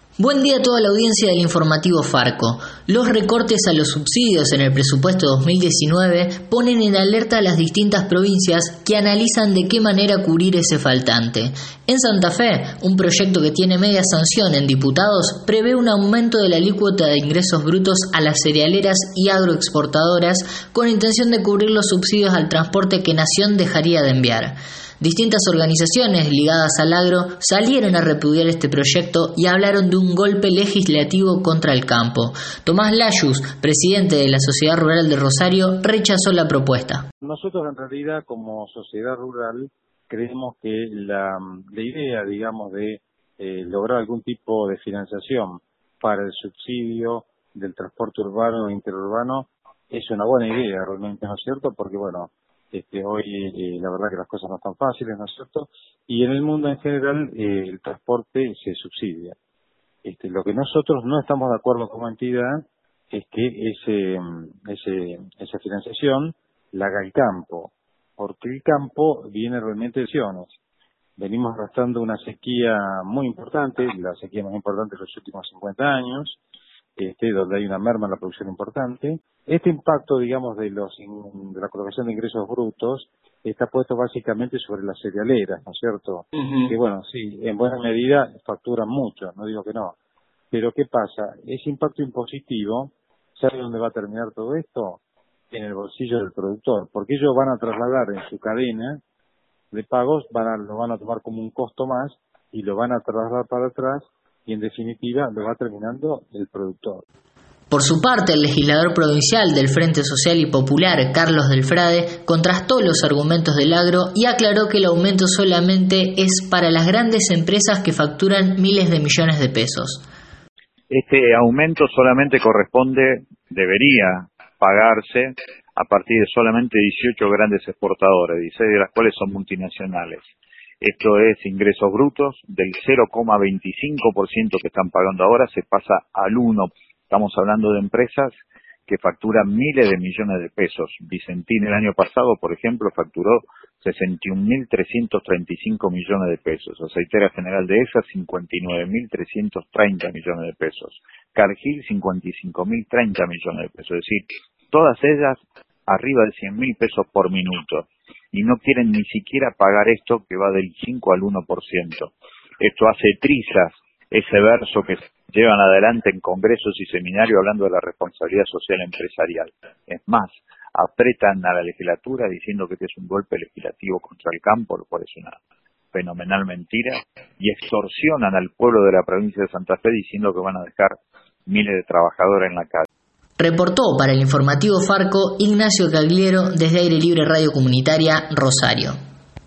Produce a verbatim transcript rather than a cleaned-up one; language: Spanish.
Buen día a toda la audiencia del informativo Farco. Los recortes a los subsidios en el presupuesto dos mil diecinueve ponen en alerta a las distintas provincias que analizan de qué manera cubrir ese faltante. En Santa Fe, un proyecto que tiene media sanción en diputados prevé un aumento de la alícuota de ingresos brutos a las cerealeras y agroexportadoras con intención de cubrir los subsidios al transporte que Nación dejaría de enviar. Distintas organizaciones ligadas al agro salieron a repudiar este proyecto y hablaron de un golpe legislativo contra el campo. Tomás Layus, presidente de la Sociedad Rural de Rosario, rechazó la propuesta. Nosotros en realidad como sociedad rural creemos que la, la idea, digamos, de eh, lograr algún tipo de financiación para el subsidio del transporte urbano e interurbano es una buena idea realmente, ¿no es cierto? Porque bueno, Este, hoy eh, la verdad que las cosas no están fáciles, ¿no es cierto? Y en el mundo en general eh, el transporte se subsidia. Este, lo que nosotros no estamos de acuerdo como entidad es que ese, ese, esa financiación la haga el campo, porque el campo viene realmente de lesiones. Venimos arrastrando una sequía muy importante, la sequía más importante de los últimos cincuenta años, Este, donde hay una merma en la producción importante. Este impacto, digamos, de los de la colocación de ingresos brutos está puesto básicamente sobre las cerealeras, ¿no es cierto? Uh-huh. Que bueno, sí, en buena medida facturan mucho, no digo que no. Pero ¿qué pasa? Ese impacto impositivo, ¿sabe dónde va a terminar todo esto? En el bolsillo del productor, porque ellos van a trasladar en su cadena de pagos, van a, lo van a tomar como un costo más y lo van a trasladar para atrás, y en definitiva lo va terminando el productor. Por su parte, el legislador provincial del Frente Social y Popular, Carlos Delfrade, contrastó los argumentos del agro y aclaró que el aumento solamente es para las grandes empresas que facturan miles de millones de pesos. Este aumento solamente corresponde, debería pagarse a partir de solamente dieciocho grandes exportadoras, dieciséis de las cuales son multinacionales. Esto es ingresos brutos, del cero coma veinticinco por ciento que están pagando ahora se pasa al uno por ciento. Estamos hablando de empresas que facturan miles de millones de pesos. Vicentín el año pasado, por ejemplo, facturó sesenta y un mil trescientos treinta y cinco millones de pesos. Aceitera General Dehesa, cincuenta y nueve mil trescientos treinta millones de pesos. Cargill, cincuenta y cinco mil treinta millones de pesos. Es decir, todas ellas arriba de cien mil pesos por minuto. Y no quieren ni siquiera pagar esto que va del cinco al uno por ciento. Esto hace trizas ese verso que llevan adelante en congresos y seminarios hablando de la responsabilidad social empresarial. Es más, apretan a la legislatura diciendo que este es un golpe legislativo contra el campo, lo cual es una fenomenal mentira, y extorsionan al pueblo de la provincia de Santa Fe diciendo que van a dejar miles de trabajadores en la calle. Reportó para el informativo Farco Ignacio Cagliero desde Aire Libre Radio Comunitaria, Rosario.